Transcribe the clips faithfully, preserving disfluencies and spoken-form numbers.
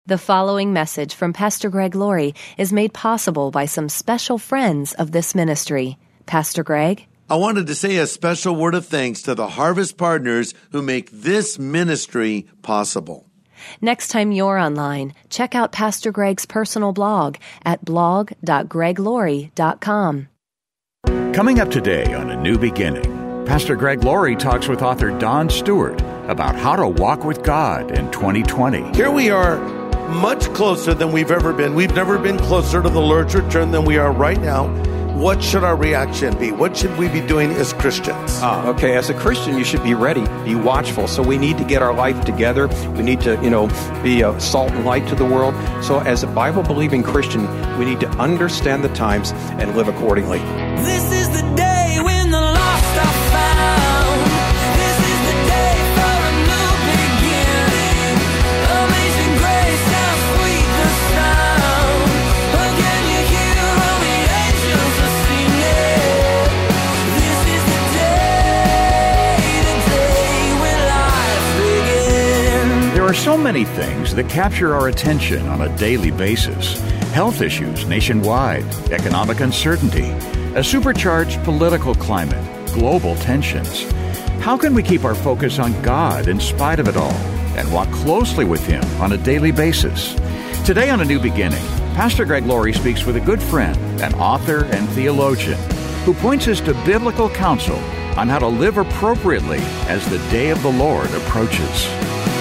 The following message from Pastor Greg Laurie is made possible by some special friends of this ministry. Pastor Greg? I wanted to say a special word of thanks to the Harvest Partners who make this ministry possible. Next time you're online, check out Pastor Greg's personal blog at blog dot greg laurie dot com. Coming up today on A New Beginning, Pastor Greg Laurie talks with author Don Stewart about how to walk with God in twenty twenty. Here we are, much closer than we've ever been. We've never been closer to the Lord's return than we are right now. What should our reaction be? What should we be doing as Christians? Ah, okay, as a Christian, you should be ready, be watchful. So we need to get our life together. We need to, you know, be a salt and light to the world. So as a Bible-believing Christian, we need to understand the times and live accordingly. This is the day when the lost are found. This is the day for a new beginning. Amazing grace, how sweet the sound. Again you hear all the angels are singing. This is the day, the day when life begins. There are so many things that capture our attention on a daily basis. Health issues nationwide, economic uncertainty, a supercharged political climate, global tensions. How can we keep our focus on God in spite of it all and walk closely with Him on a daily basis? Today on A New Beginning, Pastor Greg Laurie speaks with a good friend, an author and theologian, who points us to biblical counsel on how to live appropriately as the day of the Lord approaches.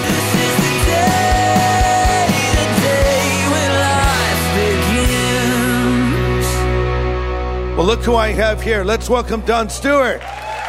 Well, look who I have here. Let's welcome Don Stewart.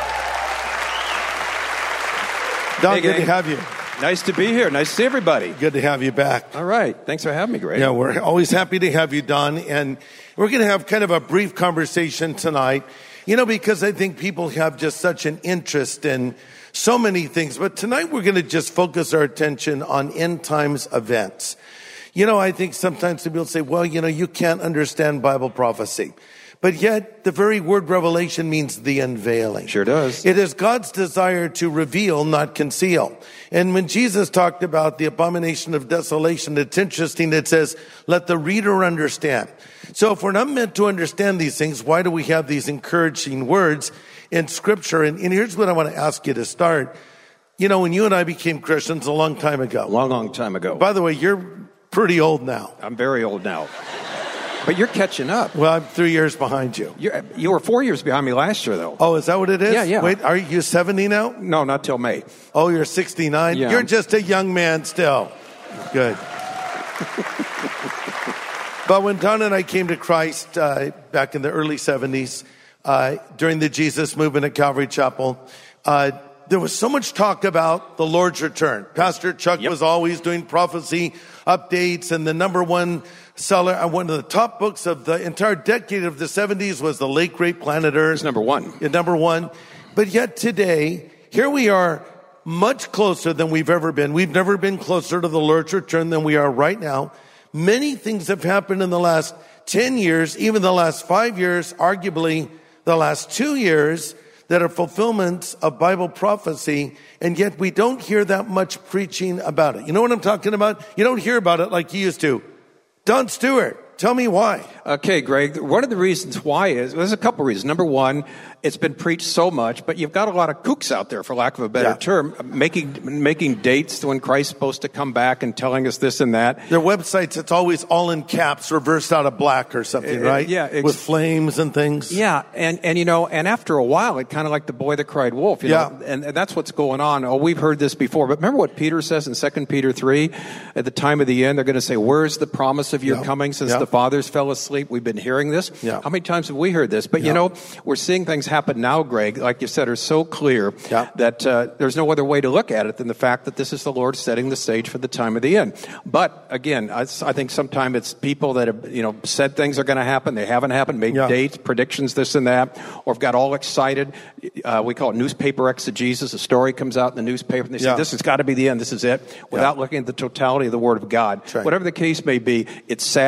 Don, Hey, good gang. to have you. Nice to be here. Nice to see everybody. Good to have you back. All right. Thanks for having me, Greg. Yeah, we're always happy to have you, Don. And we're going to have kind of a brief conversation tonight, you know, because I think people have just such an interest in so many things. But tonight we're going to just focus our attention on end times events. You know, I think sometimes people say, well, you know, you can't understand Bible prophecy. But yet, the very word revelation means the unveiling. Sure does. It is God's desire to reveal, not conceal. And when Jesus talked about the abomination of desolation, it's interesting. It says, let the reader understand. So if we're not meant to understand these things, why do we have these encouraging words in Scripture? And, and here's what I want to ask you to start. You know, when you and I became Christians a long time ago. A long, long time ago. By the way, you're pretty old now. I'm very old now. But you're catching up. Well, I'm three years behind you. You're, you were four years behind me last year, though. Oh, is that what it is? Yeah, yeah. Wait, are you seventy now? No, not till May. Oh, you're sixty-nine? Yeah. You're just a young man still. Good. But when Don and I came to Christ uh, back in the early seventies, uh, during the Jesus movement at Calvary Chapel, uh, there was so much talk about the Lord's return. Pastor Chuck Yep. was always doing prophecy updates, and the number one seller, uh, one of the top books of the entire decade of the seventies was The Late Great Planet Earth. It's number one. Yeah, number one. But yet today, here we are much closer than we've ever been. We've never been closer to the Lord's return than we are right now. Many things have happened in the last ten years, even the last five years, arguably the last two years, that are fulfillments of Bible prophecy, and yet we don't hear that much preaching about it. You know what I'm talking about? You don't hear about it like you used to. Don Stewart, tell me why. Okay, Greg, one of the reasons why is, there's a couple reasons. Number one, it's been preached so much, but you've got a lot of kooks out there, for lack of a better Yeah. term, making making dates when Christ's supposed to come back and telling us this and that. Their websites, it's always all in caps, reversed out of black or something, Uh, right? yeah, ex- With flames and things. Yeah, and, and you know, and after a while, it kind of like the boy that cried wolf, you Yeah. know, and, and that's what's going on. Oh, we've heard this before, but remember what Peter says in Second Peter three? At the time of the end, they're going to say, where's the promise of your Yeah. coming since Yeah. the fathers fell asleep? We've been hearing this. Yeah. How many times have we heard this? But Yeah. you know, we're seeing things happen now, Greg, like you said, are so clear Yeah. that uh, there's no other way to look at it than the fact that this is the Lord setting the stage for the time of the end. But again, I, I think sometimes it's people that have, you know, said things are going to happen, they haven't happened, made Yeah. dates, predictions, this and that, or have got all excited. Uh, we call it newspaper exegesis. A story comes out in the newspaper, and they say, Yeah. this has got to be the end, this is it, without looking at the totality of the Word of God. Right. Whatever the case may be, it's sad, but you're right,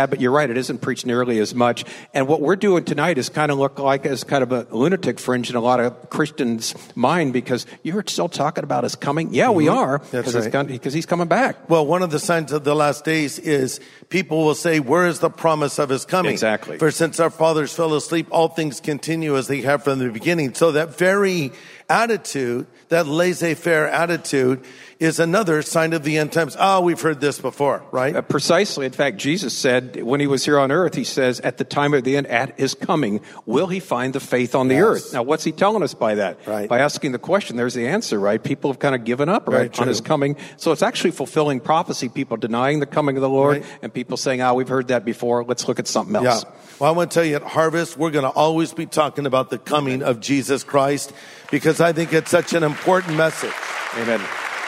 It isn't preached nearly as much. And what we're doing tonight is kind of look like as kind of a lunatic fringe in a lot of Christians' mind, because you're still talking about his coming. Yeah, mm-hmm. we are, because right. he's coming back. Well, one of the signs of the last days is people will say, where is the promise of his coming? Exactly. For since our fathers fell asleep, all things continue as they have from the beginning. So that very attitude, that laissez-faire attitude, is another sign of the end times. Oh, we've heard this before, right? Uh, precisely. In fact, Jesus said when he was here on earth, he says, at the time of the end, at his coming, will he find the faith on the yes. earth? Now, what's he telling us by that? Right. By asking the question, there's the answer, right? People have kind of given up, right, right on his coming. So it's actually fulfilling prophecy, people denying the coming of the Lord, right. and people saying, oh, we've heard that before. Let's look at something else. Yeah. Well, I want to tell you, at Harvest, we're going to always be talking about the coming of Jesus Christ, because I think it's such an important message. Amen.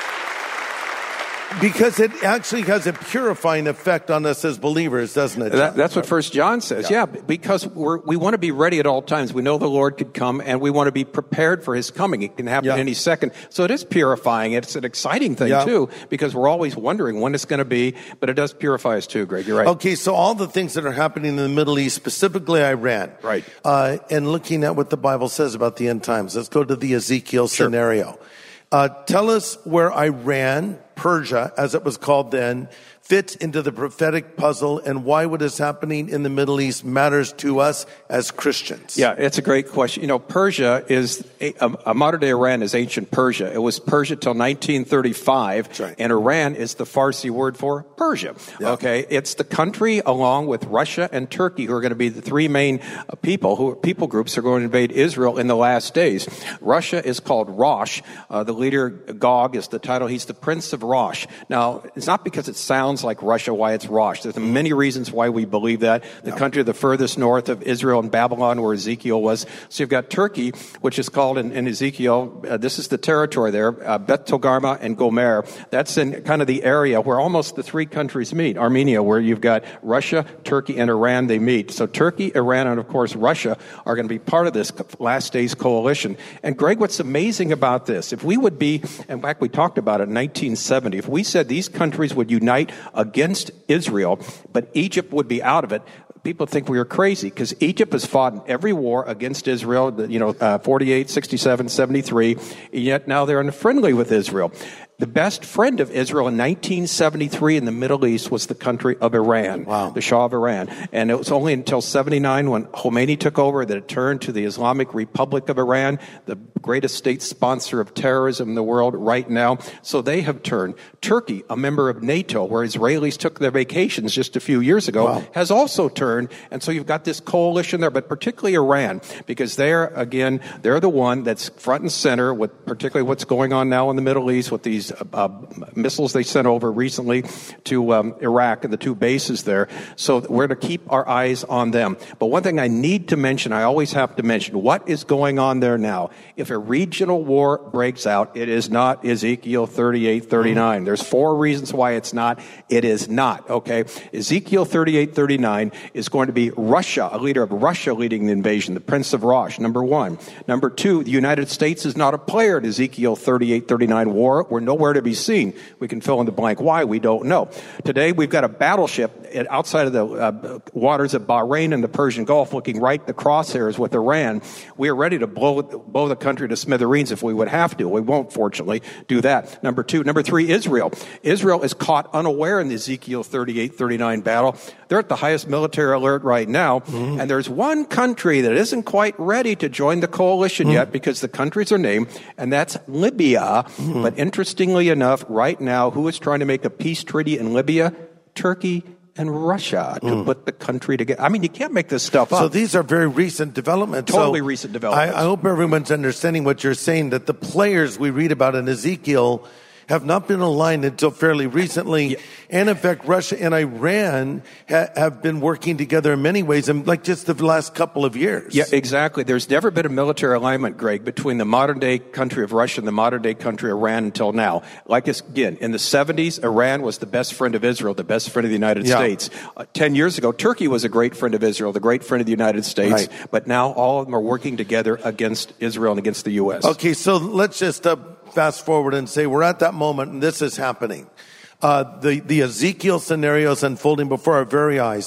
Because it actually has a purifying effect on us as believers, doesn't it? That, that's what First John says. Yeah, yeah because we're, we want to be ready at all times. We know the Lord could come, and we want to be prepared for his coming. It can happen yeah. any second. So it is purifying. It's an exciting thing, yeah. too, because we're always wondering when it's going to be, but it does purify us, too, Greg. You're right. Okay, so all the things that are happening in the Middle East, specifically Iran, right. uh, and looking at what the Bible says about the end times. Let's go to the Ezekiel sure. scenario. Uh, tell us where Iran, Persia, as it was called then, fits into the prophetic puzzle, and why what is happening in the Middle East matters to us as Christians. Yeah, it's a great question. You know, Persia is, a, a modern-day Iran is ancient Persia. It was Persia till nineteen thirty-five, right. and Iran is the Farsi word for Persia. Yeah. Okay, it's the country along with Russia and Turkey who are going to be the three main people, who people groups who are going to invade Israel in the last days. Russia is called Rosh. Uh, the leader, Gog, is the title. He's the Prince of Rosh. Now, it's not because it sounds like Russia why it's Rosh. There's many reasons why we believe that. The yeah. country the furthest north of Israel and Babylon, where Ezekiel was. So you've got Turkey, which is called in, in Ezekiel, uh, this is the territory there, uh, Beth Togarmah and Gomer. That's in kind of the area where almost the three countries meet. Armenia, where you've got Russia, Turkey, and Iran, they meet. So Turkey, Iran, and of course Russia are going to be part of this last days coalition. And Greg, what's amazing about this, if we would be, in fact we talked about it in nineteen seventy, if we said these countries would unite against Israel, but Egypt would be out of it, people think we are crazy, because Egypt has fought in every war against Israel, you know, uh, forty-eight, sixty-seven, seventy-three, and yet now they're unfriendly with Israel. The best friend of Israel in nineteen seventy-three in the Middle East was the country of Iran, wow. the Shah of Iran. And it was only until seventy-nine, when Khomeini took over, that it turned to the Islamic Republic of Iran, the greatest state sponsor of terrorism in the world right now. So they have turned. Turkey, a member of NATO, where Israelis took their vacations just a few years ago, wow. has also turned. And so you've got this coalition there, but particularly Iran, because they're, again, they're the one that's front and center with particularly what's going on now in the Middle East with these Uh, missiles they sent over recently to um, Iraq and the two bases there. So we're to keep our eyes on them. But one thing I need to mention, I always have to mention, what is going on there now? If a regional war breaks out, it is not Ezekiel thirty-eight thirty-nine. Mm-hmm. There's four reasons why it's not. It is not, okay? Ezekiel thirty-eight thirty-nine is going to be Russia, a leader of Russia leading the invasion, the Prince of Rosh, number one. Number two, the United States is not a player in Ezekiel thirty-eight thirty-nine war. We're nowhere to be seen. We can fill in the blank why, we don't know. Today, we've got a battleship outside of the uh, waters of Bahrain and the Persian Gulf looking right at the crosshairs with Iran. We are ready to blow, blow the country to smithereens if we would have to. We won't, fortunately, do that. Number two. Number three, Israel. Israel is caught unaware in the Ezekiel thirty-eight thirty-nine battle. They're at the highest military alert right now, mm-hmm. and there's one country that isn't quite ready to join the coalition mm-hmm. yet, because the countries are named, and that's Libya. Mm-hmm. But interestingly enough, right now, who is trying to make a peace treaty in Libya? Turkey and Russia to mm. put the country together. I mean, you can't make this stuff up. So these are very recent developments. Totally so recent developments. I, I hope everyone's understanding what you're saying, that the players we read about in Ezekiel have not been aligned until fairly recently. Yeah. And in fact, Russia and Iran ha- have been working together in many ways, and like just the last couple of years. Yeah, exactly. There's never been a military alignment, Greg, between the modern day country of Russia and the modern day country of Iran until now. Like, again, in the seventies, Iran was the best friend of Israel, the best friend of the United yeah. States. Uh, Ten years ago, Turkey was a great friend of Israel, the great friend of the United States. Right. But now all of them are working together against Israel and against the U S. Okay, so let's just uh, fast forward and say we're at that moment and this is happening. Uh, the, the Ezekiel scenario is unfolding before our very eyes.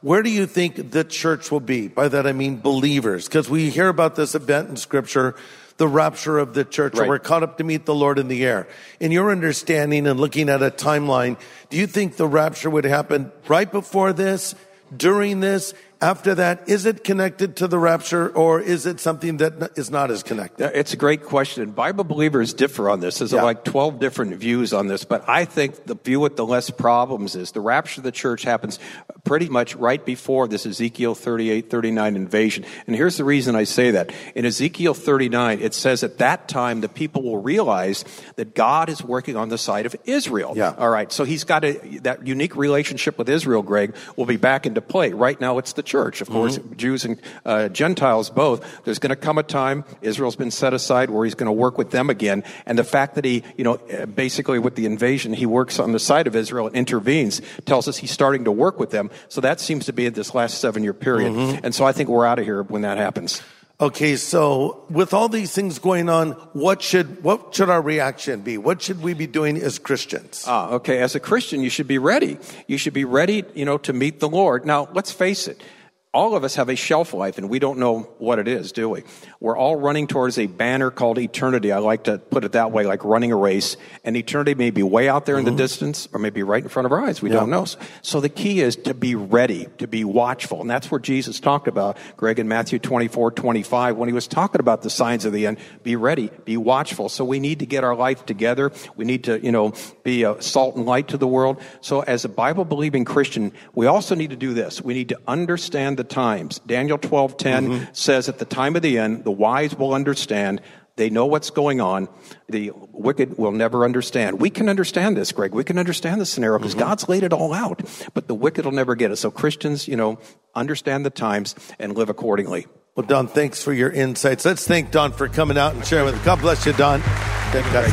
where do you think the church will be? By that I mean believers, because we hear about this event in Scripture, the rapture of the church, right. or we're caught up to meet the Lord in the air. In your understanding and looking at a timeline, do you think the rapture would happen right before this, during this, after that? Is it connected to the rapture, or is it something that is not as connected? It's a great question. Bible believers differ on this. There's Yeah. like twelve different views on this, but I think the view with the less problems is the rapture of the church happens pretty much right before this Ezekiel thirty-eight, thirty-nine invasion. And here's the reason I say that. In Ezekiel thirty-nine, it says at that time the people will realize that God is working on the side of Israel. Yeah. All right. So he's got a, that unique relationship with Israel, Greg, will be back into play. Right now it's the church. Of course, mm-hmm. Jews and uh, Gentiles both. There's going to come a time, Israel's been set aside, where he's going to work with them again. And the fact that he, you know, basically with the invasion, he works on the side of Israel and intervenes, tells us he's starting to work with them. So that seems to be in this last seven-year period. Mm-hmm. And so I think we're out of here when that happens. Okay, so with all these things going on, what should what should our reaction be? What should we be doing as Christians? Ah, okay. As a Christian, you should be ready. You should be ready, you know, to meet the Lord. Now, let's face it. All of us have a shelf life, and we don't know what it is, do we? We're all running towards a banner called eternity. I like to put it that way, like running a race. And eternity may be way out there in mm-hmm. the distance, or maybe right in front of our eyes. We yeah. don't know. So the key is to be ready, to be watchful. And that's what Jesus talked about, Greg, in Matthew twenty-four, twenty-five, when he was talking about the signs of the end. Be ready, be watchful. So we need to get our life together. We need to, you know, be a salt and light to the world. So as a Bible-believing Christian, we also need to do this. We need to understand the times. Daniel twelve ten mm-hmm. says at the time of the end, the wise will understand. They know what's going on. The wicked will never understand. We can understand this, Greg. We can understand the scenario because mm-hmm. God's laid it all out. But the wicked will never get it. So Christians, you know, understand the times and live accordingly. Well, Don, thanks for your insights. Let's thank Don for coming out and sharing with us. God bless you, Don. Thank you.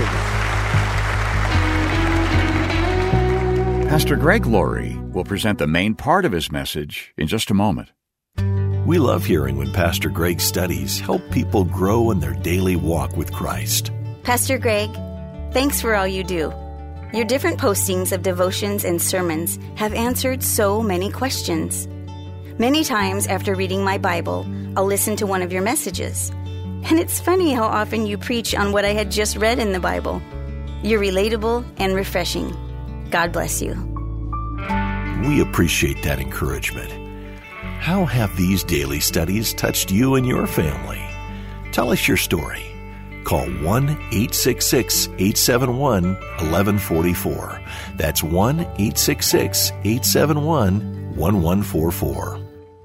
Pastor Greg Laurie will present the main part of his message in just a moment. We love hearing when Pastor Greg's studies help people grow in their daily walk with Christ. Pastor Greg, thanks for all you do. Your different postings of devotions and sermons have answered so many questions. Many times after reading my Bible, I'll listen to one of your messages. And it's funny how often you preach on what I had just read in the Bible. You're relatable and refreshing. God bless you. We appreciate that encouragement. How have these daily studies touched you and your family? Tell us your story. Call one eight six six, eight seven one, one one four four. That's one eight six six, eight seven one, one one four four.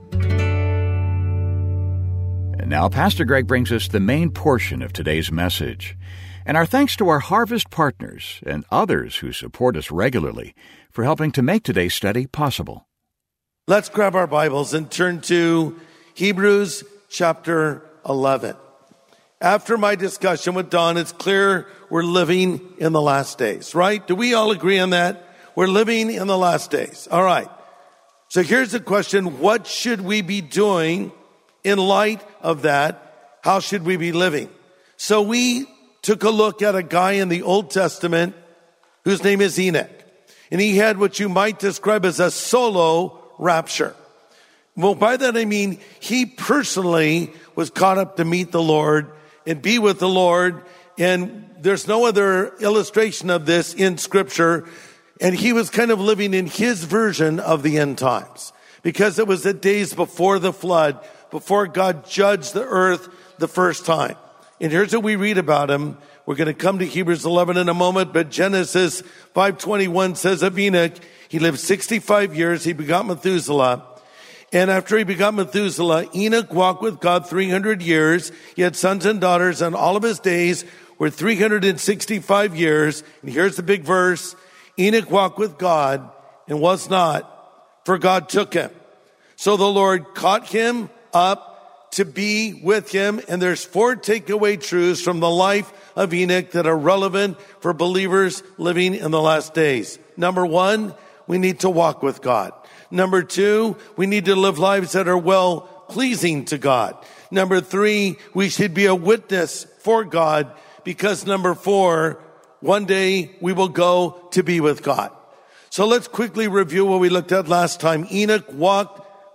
And now Pastor Greg brings us the main portion of today's message. And our thanks to our Harvest partners and others who support us regularly for helping to make today's study possible. Let's grab our Bibles and turn to Hebrews chapter eleven. After my discussion with Don, it's clear we're living in the last days, right? Do we all agree on that? We're living in the last days. All right. So here's the question. What should we be doing in light of that? How should we be living? So we took a look at a guy in the Old Testament whose name is Enoch. And he had what you might describe as a solo rapture. Well, by that I mean he personally was caught up to meet the Lord and be with the Lord. And there's no other illustration of this in Scripture. And he was kind of living in his version of the end times because it was the days before the flood, before God judged the earth the first time. And here's what we read about him. We're going to come to Hebrews eleven in a moment, but Genesis five twenty-one says of Enoch, he lived sixty-five years. He begot Methuselah. And after he begot Methuselah, Enoch walked with God three hundred years. He had sons and daughters, and all of his days were three hundred sixty-five years. And here's the big verse. Enoch walked with God and was not, for God took him. So the Lord caught him up to be with him. And there's four takeaway truths from the life of Enoch that are relevant for believers living in the last days. Number one, we need to walk with God. Number two, we need to live lives that are well pleasing to God. Number three, we should be a witness for God, because number four, one day we will go to be with God. So let's quickly review what we looked at last time. Enoch walked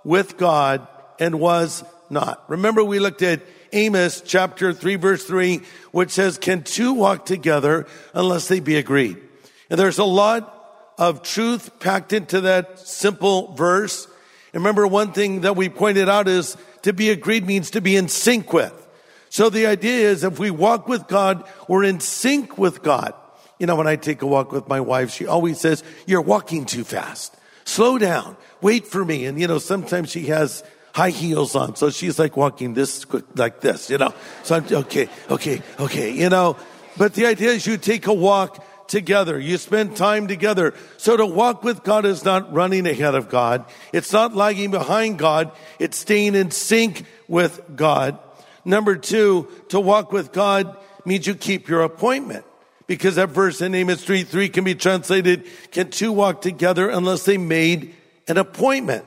with God and was not. Remember, we looked at Amos chapter three, verse three, which says, can two walk together unless they be agreed? And there's a lot of truth packed into that simple verse. And remember, one thing that we pointed out is to be agreed means to be in sync with. So the idea is if we walk with God, we're in sync with God. You know, when I take a walk with my wife, she always says, you're walking too fast. Slow down. Wait for me. And, you know, sometimes she has high heels on. So she's like walking this quick, like this, you know. So I'm, okay, okay, okay, you know. But the idea is you take a walk together. You spend time together. So to walk with God is not running ahead of God. It's not lagging behind God. It's staying in sync with God. Number two, to walk with God means you keep your appointment. Because that verse in Amos three three can be translated, can two walk together unless they made an appointment?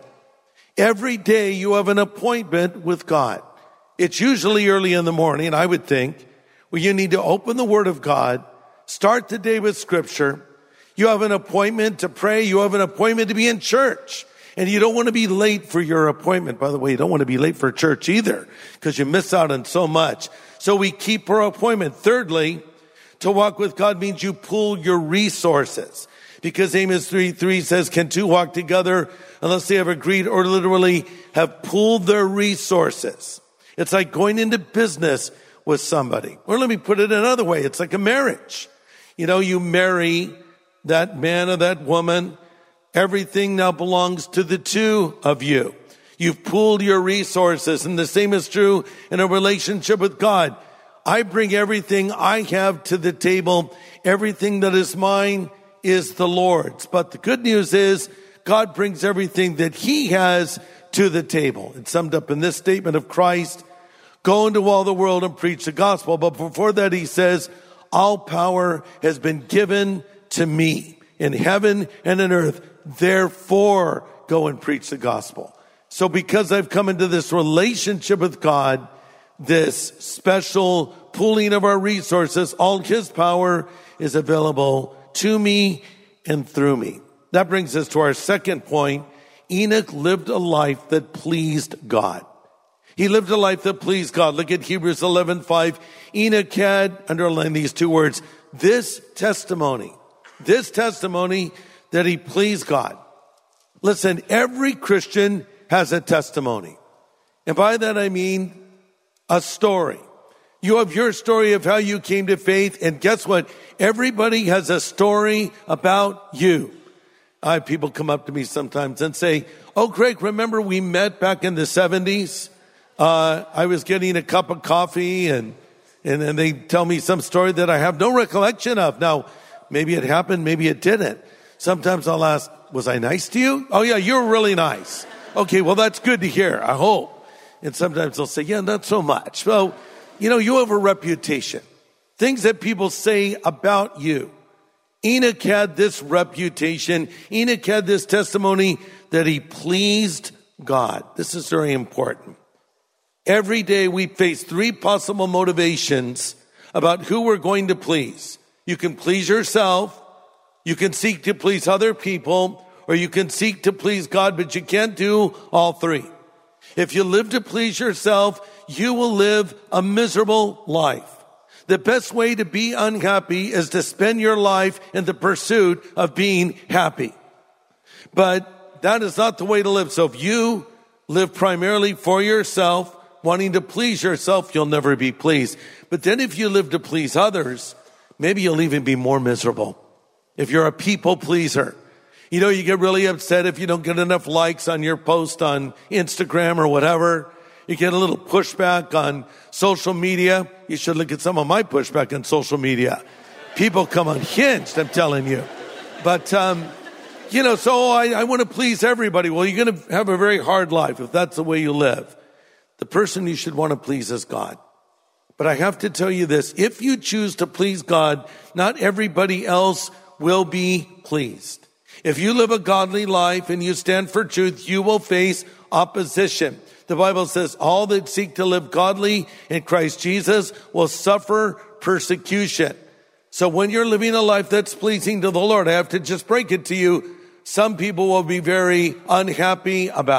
Every day you have an appointment with God. It's usually early in the morning, I would think, where you need to open the Word of God, start the day with Scripture. You have an appointment to pray. You have an appointment to be in church. And you don't want to be late for your appointment. By the way, you don't want to be late for church either, because you miss out on so much. So we keep our appointment. Thirdly, to walk with God means you pool your resources. Because Amos three three says, can two walk together unless they have agreed, or literally have pooled their resources? It's like going into business with somebody. Or let me put it another way. It's like a marriage. You know, you marry that man or that woman. Everything now belongs to the two of you. You've pooled your resources. And the same is true in a relationship with God. I bring everything I have to the table. Everything that is mine is the Lord's. But the good news is God brings everything that he has to the table. It's summed up in this statement of Christ: go into all the world and preach the gospel. But before that, he says, all power has been given to me in heaven and in earth. Therefore, go and preach the gospel. So because I've come into this relationship with God, this special pooling of our resources, all his power is available to me and through me. That brings us to our second point. Enoch lived a life that pleased God. He lived a life that pleased God. Look at Hebrews eleven five. Enoch had, underline these two words, this testimony, this testimony that he pleased God. Listen, every Christian has a testimony. And by that I mean a story. You have your story of how you came to faith, and guess what? Everybody has a story about you. I have people come up to me sometimes and say, oh, Greg, remember we met back in the seventies? Uh, I was getting a cup of coffee, and, and then they tell me some story that I have no recollection of. Now, maybe it happened, maybe it didn't. Sometimes I'll ask, was I nice to you? Oh, yeah, you're really nice. Okay, well, that's good to hear, I hope. And sometimes they'll say, yeah, not so much. So, you know, you have a reputation. Things that people say about you. Enoch had this reputation. Enoch had this testimony that he pleased God. This is very important. Every day we face three possible motivations about who we're going to please. You can please yourself. You can seek to please other people, or you can seek to please God, but you can't do all three. If you live to please yourself, you will live a miserable life. The best way to be unhappy is to spend your life in the pursuit of being happy. But that is not the way to live. So if you live primarily for yourself, wanting to please yourself, you'll never be pleased. But then if you live to please others, maybe you'll even be more miserable. If you're a people pleaser, you know, you get really upset if you don't get enough likes on your post on Instagram or whatever. You get a little pushback on social media. You should look at some of my pushback on social media. People come unhinged, I'm telling you. But, um, you know, so I, I want to please everybody. Well, you're going to have a very hard life if that's the way you live. The person you should want to please is God. But I have to tell you this. If you choose to please God, not everybody else will be pleased. If you live a godly life and you stand for truth, you will face opposition. The Bible says all that seek to live godly in Christ Jesus will suffer persecution. So when you're living a life that's pleasing to the Lord, I have to just break it to you. Some people will be very unhappy about it.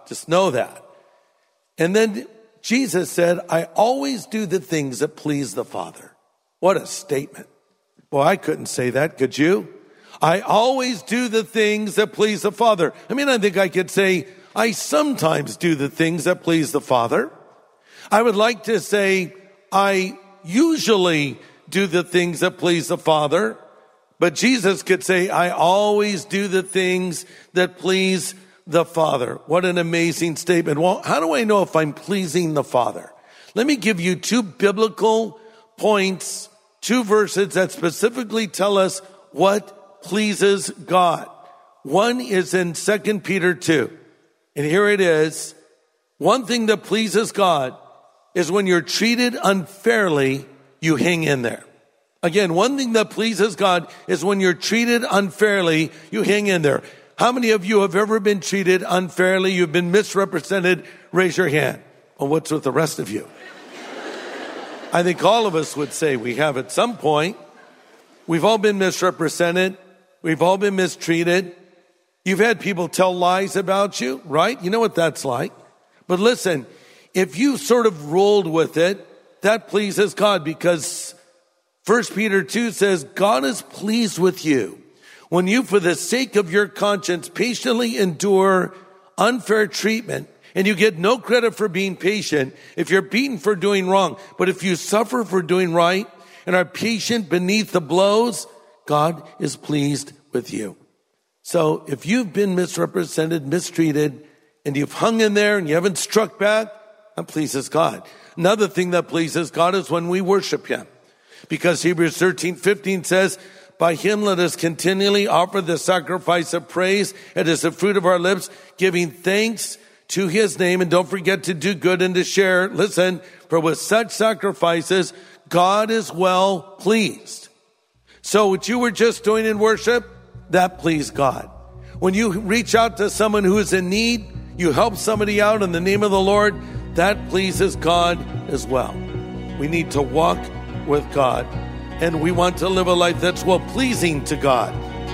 Just know that. And then Jesus said, I always do the things that please the Father. What a statement. Well, I couldn't say that, could you? I always do the things that please the Father. I mean, I think I could say, I sometimes do the things that please the Father. I would like to say, I usually do the things that please the Father. But Jesus could say, I always do the things that please the Father. What an amazing statement. Well, how do I know if I'm pleasing the Father? Let me give you two biblical points, two verses that specifically tell us what pleases God. One is in Second Peter two. And here it is. One thing that pleases God is when you're treated unfairly, you hang in there. Again, one thing that pleases God is when you're treated unfairly, you hang in there. How many of you have ever been treated unfairly? You've been misrepresented? Raise your hand. Well, what's with the rest of you? I think all of us would say we have at some point. We've all been misrepresented. We've all been mistreated. You've had people tell lies about you, right? You know what that's like. But listen, if you sort of rolled with it, that pleases God, because First Peter two says, God is pleased with you when you, for the sake of your conscience, patiently endure unfair treatment, and you get no credit for being patient if you're beaten for doing wrong. But if you suffer for doing right and are patient beneath the blows, God is pleased with you. So if you've been misrepresented, mistreated, and you've hung in there and you haven't struck back, that pleases God. Another thing that pleases God is when we worship him. Because Hebrews thirteen fifteen says, by him let us continually offer the sacrifice of praise. It is the fruit of our lips, giving thanks to his name. And don't forget to do good and to share. Listen, for with such sacrifices, God is well pleased. So what you were just doing in worship, that pleased God. When you reach out to someone who is in need, you help somebody out in the name of the Lord, that pleases God as well. We need to walk with God, and we want to live a life that's well pleasing to God.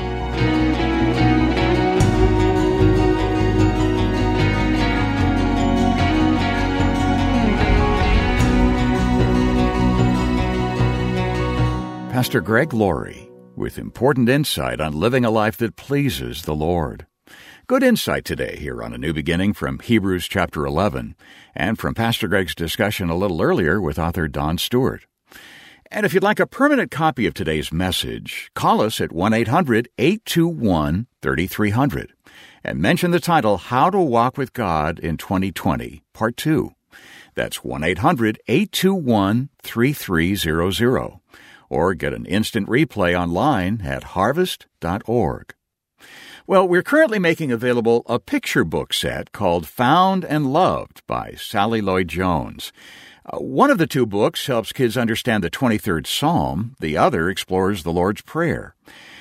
Pastor Greg Laurie with important insight on living a life that pleases the Lord. Good insight today here on A New Beginning from Hebrews chapter eleven, and from Pastor Greg's discussion a little earlier with author Don Stewart. And if you'd like a permanent copy of today's message, call us at one eight hundred eight two one three three zero zero and mention the title, How to Walk with God in twenty twenty, Part two. That's one eight hundred eight two one three three zero zero. Or get an instant replay online at harvest dot org. Well, we're currently making available a picture book set called Found and Loved by Sally Lloyd Jones. Uh, one of the two books helps kids understand the twenty-third Psalm. The other explores the Lord's Prayer.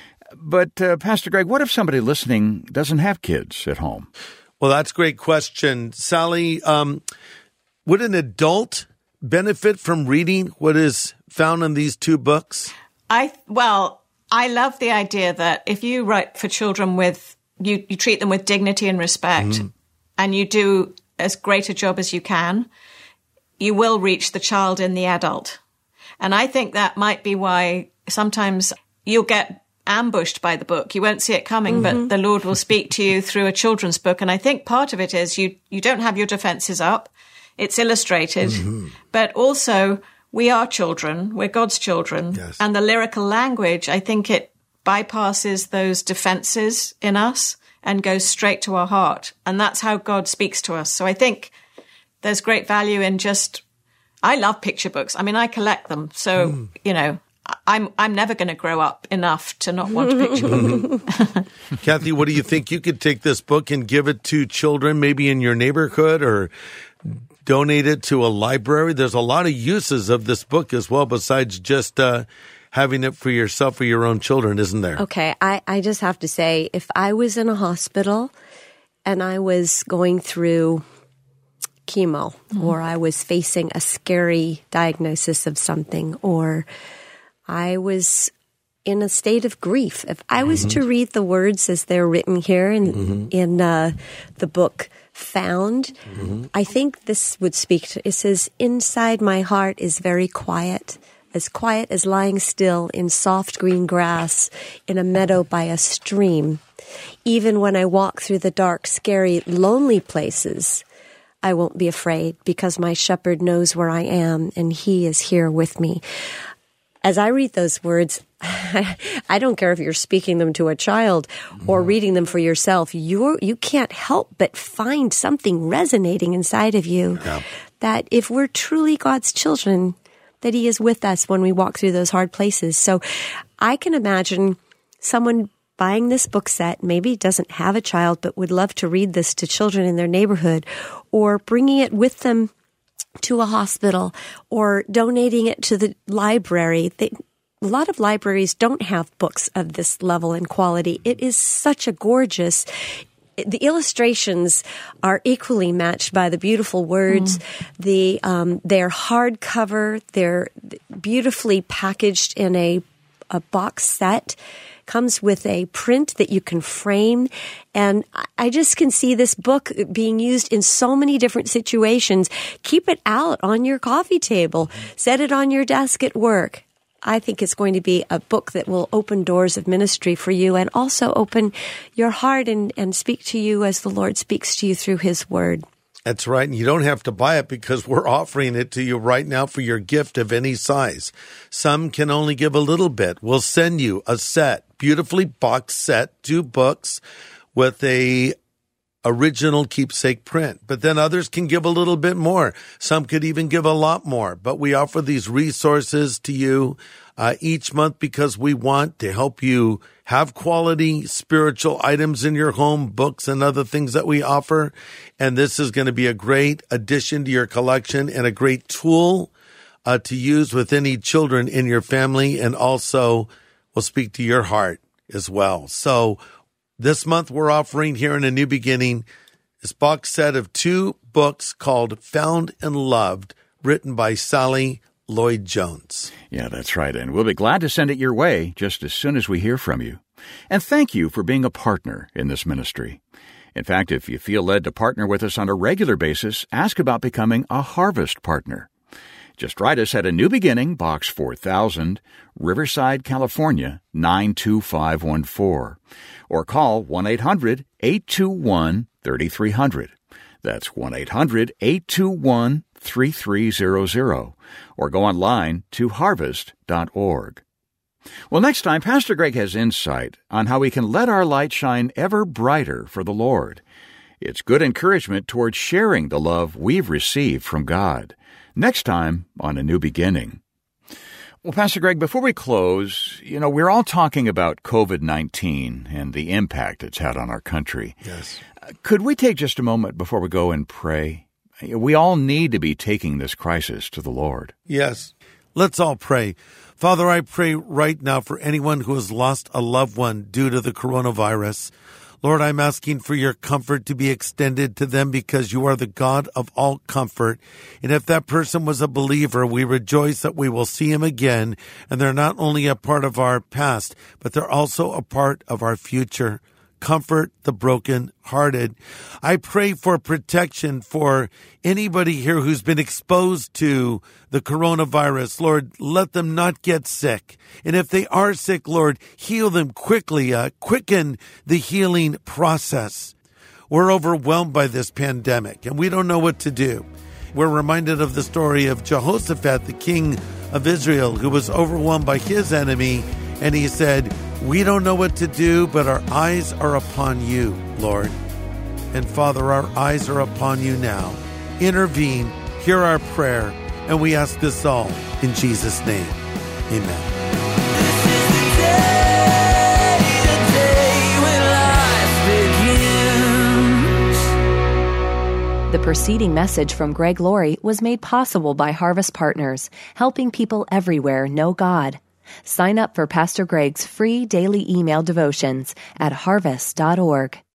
But, uh, Pastor Greg, what if somebody listening doesn't have kids at home? Well, that's a great question. Sally, um, would an adult benefit from reading what is found in these two books? I Well, I love the idea that if you write for children with, you, you treat them with dignity and respect, mm. and you do as great a job as you can, you will reach the child in the adult. And I think that might be why sometimes you'll get ambushed by the book. You won't see it coming, mm-hmm. but the Lord will speak to you through a children's book. And I think part of it is you, you don't have your defenses up. It's illustrated. Mm-hmm. But also, we are children. We're God's children. Yes. And the lyrical language, I think it bypasses those defenses in us and goes straight to our heart. And that's how God speaks to us. So I think there's great value in just, I love picture books. I mean, I collect them. So, mm. you know, I'm I'm never going to grow up enough to not want a picture book. Kathy, what do you think? You could take this book and give it to children maybe in your neighborhood or donate it to a library. There's a lot of uses of this book as well besides just uh, having it for yourself or your own children, isn't there? Okay, I, I just have to say, if I was in a hospital and I was going through chemo, mm-hmm. or I was facing a scary diagnosis of something, or I was in a state of grief. If I was mm-hmm. to read the words as they're written here in, mm-hmm. in uh, the book Found, mm-hmm. I think this would speak to, it says, inside my heart is very quiet, as quiet as lying still in soft green grass in a meadow by a stream. Even when I walk through the dark, scary, lonely places, I won't be afraid because my shepherd knows where I am and he is here with me. As I read those words, I don't care if you're speaking them to a child or reading them for yourself. You're, you can't help but find something resonating inside of you yeah. that if we're truly God's children, that he is with us when we walk through those hard places. So I can imagine someone buying this book set, maybe doesn't have a child, but would love to read this to children in their neighborhood, or bringing it with them to a hospital, or donating it to the library. They, a lot of libraries don't have books of this level and quality. It is such a gorgeous, the illustrations are equally matched by the beautiful words. Mm. The um, they're hardcover. They're beautifully packaged in a a box set. Comes with a print that you can frame. And I just can see this book being used in so many different situations. Keep it out on your coffee table. Set it on your desk at work. I think it's going to be a book that will open doors of ministry for you and also open your heart and, and speak to you as the Lord speaks to you through his word. That's right. And you don't have to buy it because we're offering it to you right now for your gift of any size. Some can only give a little bit. We'll send you a set, beautifully boxed set, two books with a original keepsake print. But then others can give a little bit more. Some could even give a lot more. But we offer these resources to you uh, each month because we want to help you have quality spiritual items in your home, books and other things that we offer. And this is going to be a great addition to your collection and a great tool uh, to use with any children in your family, and also will speak to your heart as well. So this month we're offering here in A New Beginning this box set of two books called Found and Loved, written by Sally Lloyd-Jones. Yeah, that's right. And we'll be glad to send it your way just as soon as we hear from you. And thank you for being a partner in this ministry. In fact, if you feel led to partner with us on a regular basis, ask about becoming a Harvest partner. Just write us at A New Beginning, Box four thousand, Riverside, California, nine two five one four. Or call one eight hundred eight two one three three zero zero. That's one eight hundred eight two one three three zero zero. Or go online to harvest dot org. Well, next time, Pastor Greg has insight on how we can let our light shine ever brighter for the Lord. It's good encouragement towards sharing the love we've received from God. Next time on A New Beginning. Well, Pastor Greg, before we close, you know, we're all talking about covid nineteen and the impact it's had on our country. Yes. Could we take just a moment before we go and pray? We all need to be taking this crisis to the Lord. Yes. Let's all pray. Father, I pray right now for anyone who has lost a loved one due to the coronavirus. Lord, I'm asking for your comfort to be extended to them because you are the God of all comfort. And if that person was a believer, we rejoice that we will see him again. And they're not only a part of our past, but they're also a part of our future. Comfort the broken-hearted. I pray for protection for anybody here who's been exposed to the coronavirus. Lord, let them not get sick. And if they are sick, Lord, heal them quickly, uh, quicken the healing process. We're overwhelmed by this pandemic, and we don't know what to do. We're reminded of the story of Jehoshaphat, the king of Israel, who was overwhelmed by his enemy, and he said, we don't know what to do, but our eyes are upon you, Lord. And Father, our eyes are upon you now. Intervene, hear our prayer, and we ask this all in Jesus' name. Amen. The preceding message from Greg Laurie was made possible by Harvest Partners, helping people everywhere know God. Sign up for Pastor Greg's free daily email devotions at harvest dot org.